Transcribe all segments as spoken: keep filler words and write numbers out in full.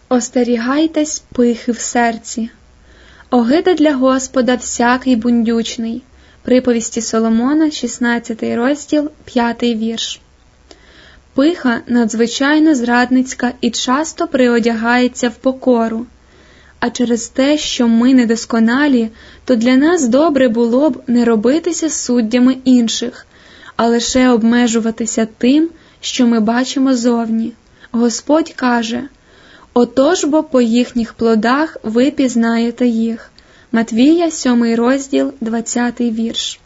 Остерігайтесь пихи в серці. Огида для Господа всякий бундючний. Приповісті Соломона, шістнадцятий розділ, п'ятий вірш. Пиха надзвичайно зрадницька і часто приодягається в покору. А через те, що ми недосконалі, то для нас добре було б не робитися суддями інших, а лише обмежуватися тим, що ми бачимо зовні. Господь каже: «Отож бо по їхніх плодах ви пізнаєте їх». Матвія, сьомий розділ, двадцятий вірш.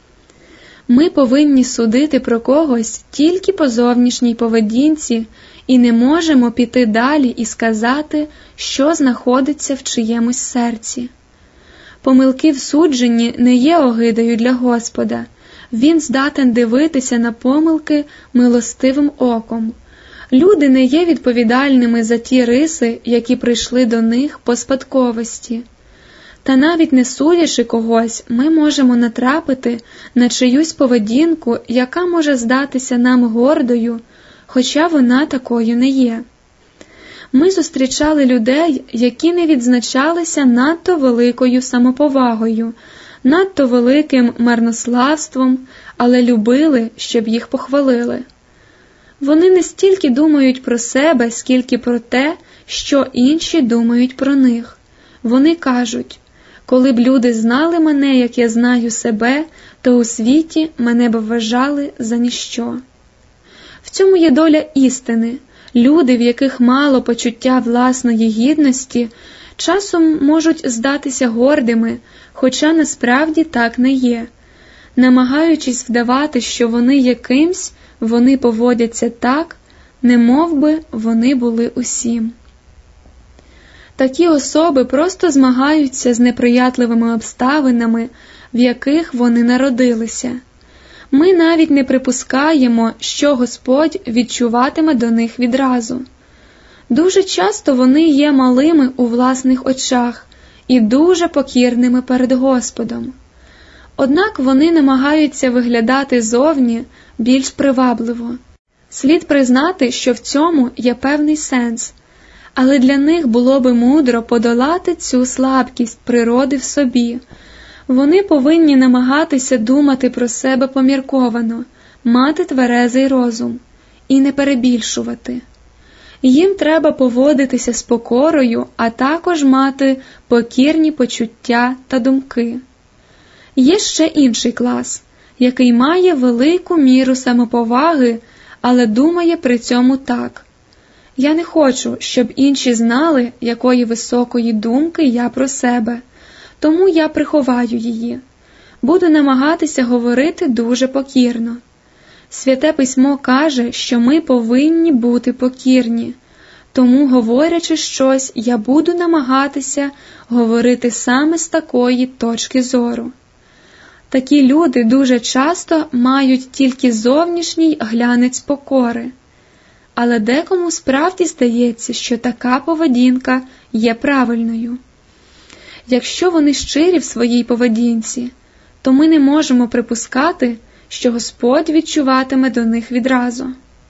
Ми повинні судити про когось тільки по зовнішній поведінці і не можемо піти далі і сказати, що знаходиться в чиємусь серці. Помилки в судженні не є огидою для Господа. Він здатен дивитися на помилки милостивим оком. Люди не є відповідальними за ті риси, які прийшли до них по спадковості. Та навіть не судячи когось, ми можемо натрапити на чиюсь поведінку, яка може здатися нам гордою, хоча вона такою не є. Ми зустрічали людей, які не відзначалися надто великою самоповагою, надто великим марнославством, але любили, щоб їх похвалили. Вони не стільки думають про себе, скільки про те, що інші думають про них. Вони кажуть: «Коли б люди знали мене, як я знаю себе, то у світі мене б вважали за ніщо». В цьому є доля істини. Люди, в яких мало почуття власної гідності, часом можуть здатися гордими, хоча насправді так не є. Намагаючись вдавати, що вони є кимсь, вони поводяться так, немов би вони були усім. Такі особи просто змагаються з неприятливими обставинами, в яких вони народилися. Ми навіть не припускаємо, що Господь відчуватиме до них відразу. Дуже часто вони є малими у власних очах і дуже покірними перед Господом. Однак вони намагаються виглядати зовні більш привабливо. Слід признати, що в цьому є певний сенс, але для них було би мудро подолати цю слабкість природи в собі. Вони повинні намагатися думати про себе помірковано, мати тверезий розум і не перебільшувати. Їм треба поводитися з покорою, а також мати покірні почуття та думки. Є ще інший клас, який має велику міру самоповаги, але думає при цьому так: «Я не хочу, щоб інші знали, якої високої думки я про себе, тому я приховаю її. Буду намагатися говорити дуже покірно». Святе Письмо каже, що ми повинні бути покірні, тому, говорячи щось, я буду намагатися говорити саме з такої точки зору. Такі люди дуже часто мають тільки зовнішній глянець покори. Але декому справді здається, що така поведінка є правильною. Якщо вони щирі в своїй поведінці, то ми не можемо припускати, що Господь відчуватиме до них відразу.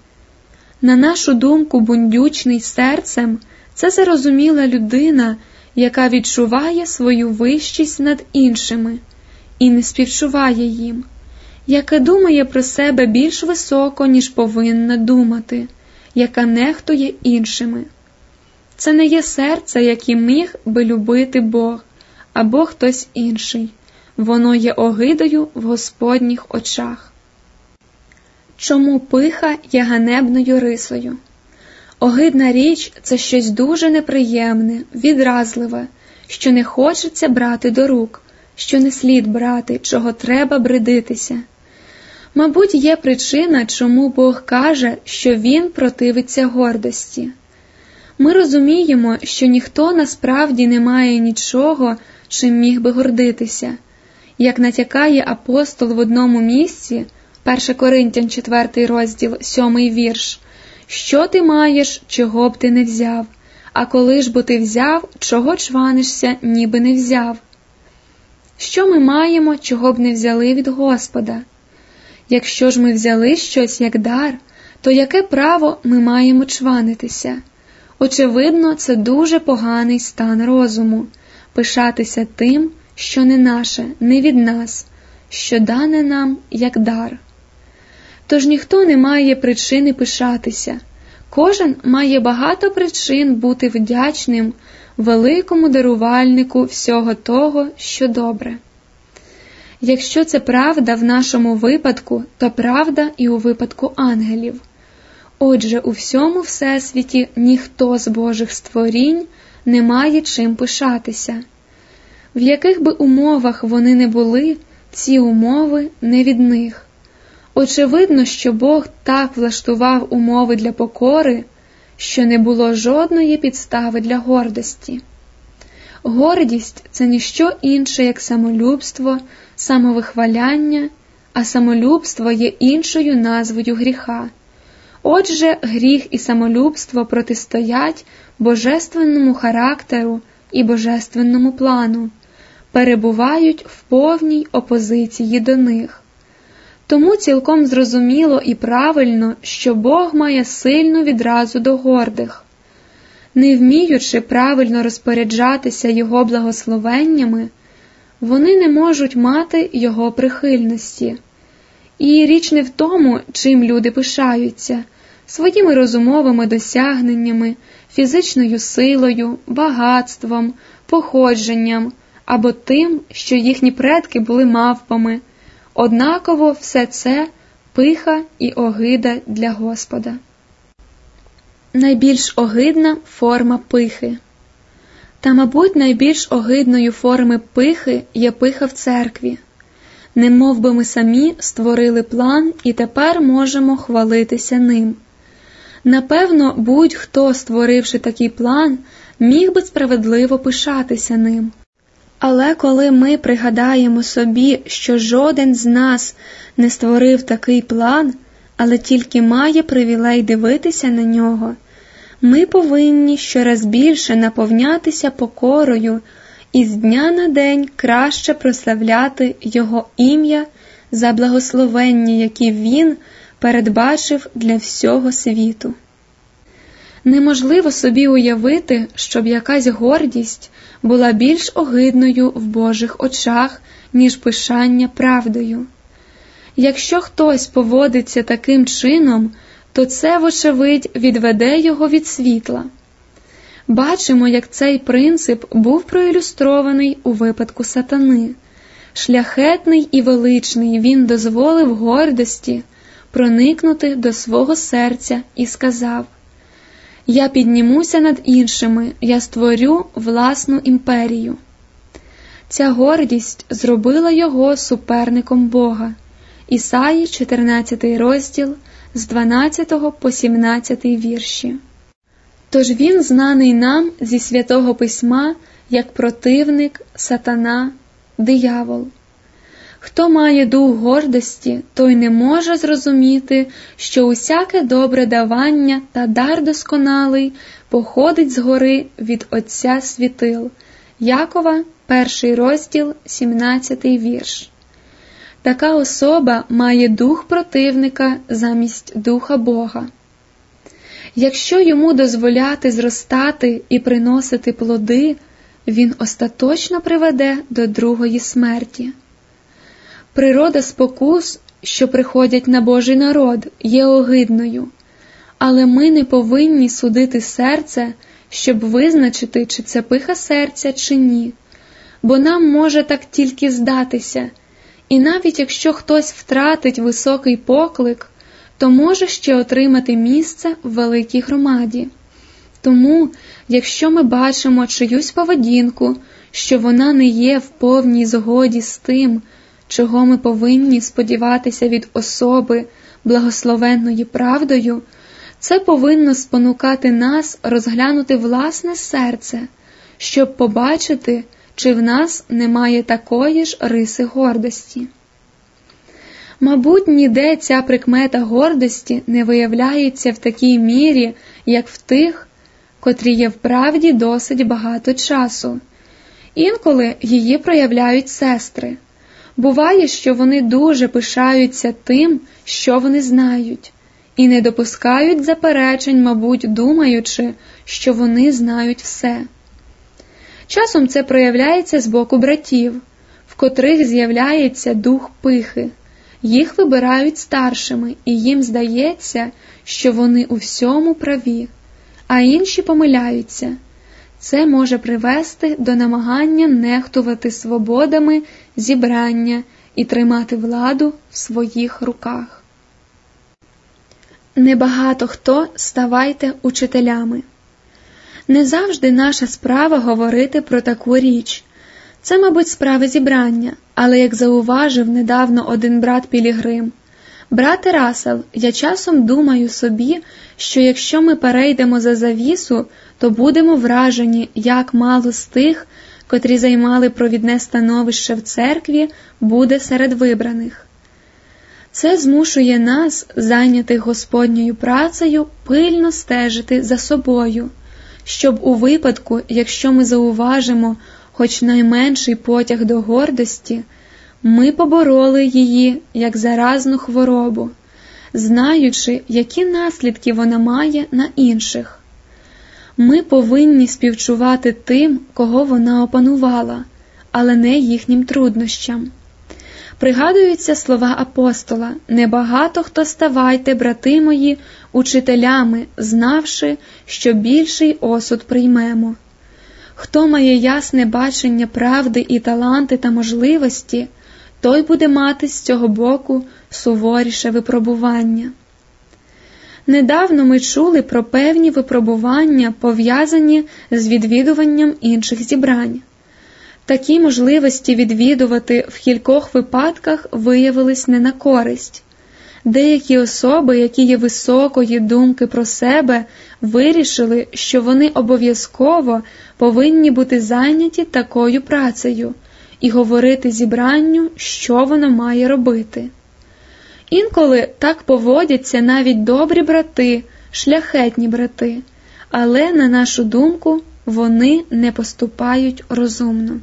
На нашу думку, бундючний серцем – це зарозуміла людина, яка відчуває свою вищість над іншими і не співчуває їм, яка думає про себе більш високо, ніж повинна думати, яка нехтує іншими. Це не є серце, яке міг би любити Бог або хтось інший. Воно є огидою в Господніх очах. Чому пиха є ганебною рисою? Огидна річ – це щось дуже неприємне, відразливе, що не хочеться брати до рук, що не слід брати, чого треба бридитися. Мабуть, є причина, чому Бог каже, що Він противиться гордості. Ми розуміємо, що ніхто насправді не має нічого, чим міг би гордитися. Як натякає апостол в одному місці, перше Коринтян, четвертий розділ, сьомий вірш: «Що ти маєш, чого б ти не взяв? А коли ж бо ти взяв, чого чванишся, ніби не взяв?» Що ми маємо, чого б не взяли від Господа? Якщо ж ми взяли щось як дар, то яке право ми маємо чванитися? Очевидно, це дуже поганий стан розуму – пишатися тим, що не наше, не від нас, що дане нам як дар. Тож ніхто не має причини пишатися. Кожен має багато причин бути вдячним великому дарувальнику всього того, що добре. Якщо це правда в нашому випадку, то правда і у випадку ангелів. Отже, у всьому всесвіті ніхто з Божих створінь не має чим пишатися. В яких би умовах вони не були, ці умови не від них. Очевидно, що Бог так влаштував умови для покори, що не було жодної підстави для гордості. Гордість – це ніщо інше, як самолюбство, самовихваляння, а самолюбство є іншою назвою гріха. Отже, гріх і самолюбство протистоять божественному характеру і божественному плану, перебувають в повній опозиції до них. Тому цілком зрозуміло і правильно, що Бог має сильну відразу до гордих. Не вміючи правильно розпоряджатися Його благословеннями, вони не можуть мати Його прихильності. І річ не в тому, чим люди пишаються – своїми розумовими досягненнями, фізичною силою, багатством, походженням або тим, що їхні предки були мавпами. Однаково все це пиха і огида для Господа. Найбільш огидна форма пихи. Та, мабуть, найбільш огидною формою пихи є пиха в церкві. Немов би ми самі створили план і тепер можемо хвалитися ним. Напевно, будь-хто, створивши такий план, міг би справедливо пишатися ним. Але коли ми пригадаємо собі, що жоден з нас не створив такий план, але тільки має привілей дивитися на нього, ми повинні щораз більше наповнятися покорою і з дня на день краще прославляти Його ім'я за благословення, які Він передбачив для всього світу. Неможливо собі уявити, щоб якась гордість була більш огидною в Божих очах, ніж пишання правдою. Якщо хтось поводиться таким чином, то це, вочевидь, відведе його від світла. Бачимо, як цей принцип був проілюстрований у випадку сатани. Шляхетний і величний він дозволив гордості проникнути до свого серця і сказав: «Я піднімуся над іншими, я створю власну імперію». Ця гордість зробила його суперником Бога. Ісаї, чотирнадцятий розділ, з дванадцятого по сімнадцятий вірші. Тож він знаний нам зі Святого Письма як противник, сатана, диявол. Хто має дух гордості, той не може зрозуміти, що усяке добре давання та дар досконалий походить згори від Отця світил. Якова, перший розділ, сімнадцятий вірш. Така особа має дух противника замість духа Бога. Якщо йому дозволяти зростати і приносити плоди, він остаточно приведе до другої смерті. Природа спокус, що приходять на Божий народ, є огидною, але ми не повинні судити серце, щоб визначити, чи це пиха серця, чи ні, бо нам може так тільки здатися, і навіть якщо хтось втратить високий поклик, то може ще отримати місце в великій громаді. Тому, якщо ми бачимо чиюсь поведінку, що вона не є в повній згоді з тим, чого ми повинні сподіватися від особи, благословенної правдою, це повинно спонукати нас розглянути власне серце, щоб побачити, чи в нас немає такої ж риси гордості. Мабуть, ніде ця прикмета гордості не виявляється в такій мірі, як в тих, котрі є в правді досить багато часу. Інколи її проявляють сестри. Буває, що вони дуже пишаються тим, що вони знають, і не допускають заперечень, мабуть, думаючи, що вони знають все. Часом це проявляється з боку братів, в котрих з'являється дух пихи. Їх вибирають старшими, і їм здається, що вони у всьому праві, а інші помиляються. Це може привести до намагання нехтувати свободами зібрання і тримати владу в своїх руках. Небагато хто ставайте учителями. Не завжди наша справа говорити про таку річ. Це, мабуть, справа зібрання, але, як зауважив недавно один брат Пілігрим, брате Рассел, я часом думаю собі, що якщо ми перейдемо за завісу, то будемо вражені, як мало з тих, котрі займали провідне становище в церкві, буде серед вибраних. Це змушує нас, зайнятих Господньою працею, пильно стежити за собою, щоб у випадку, якщо ми зауважимо хоч найменший потяг до гордості, ми побороли її як заразну хворобу, знаючи, які наслідки вона має на інших. Ми повинні співчувати тим, кого вона опанувала, але не їхнім труднощам. Пригадуються слова апостола: «Небагато хто ставайте, брати мої, учителями, знавши, що більший осуд приймемо». Хто має ясне бачення правди і таланти та можливості, той буде мати з цього боку суворіше випробування. Недавно ми чули про певні випробування, пов'язані з відвідуванням інших зібрань. Такі можливості відвідувати в кількох випадках виявились не на користь. Деякі особи, які є високої думки про себе, вирішили, що вони обов'язково повинні бути зайняті такою працею і говорити зібранню, що воно має робити. Інколи так поводяться навіть добрі брати, шляхетні брати, але, на нашу думку, вони не поступають розумно.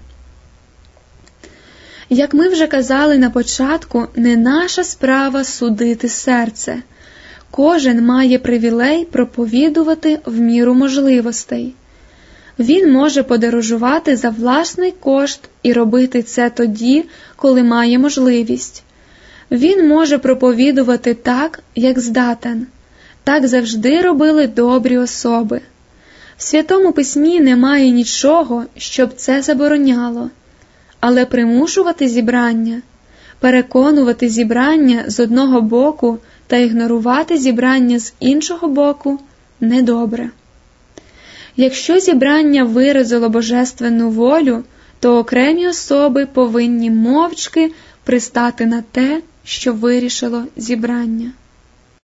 Як ми вже казали на початку, не наша справа судити серце. Кожен має привілей проповідувати в міру можливостей. Він може подорожувати за власний кошт і робити це тоді, коли має можливість. Він може проповідувати так, як здатен. Так завжди робили добрі особи. В Святому Письмі немає нічого, щоб це забороняло. Але примушувати зібрання, переконувати зібрання з одного боку та ігнорувати зібрання з іншого боку – недобре. Якщо зібрання виразило божественну волю, то окремі особи повинні мовчки пристати на те, що вирішило зібрання.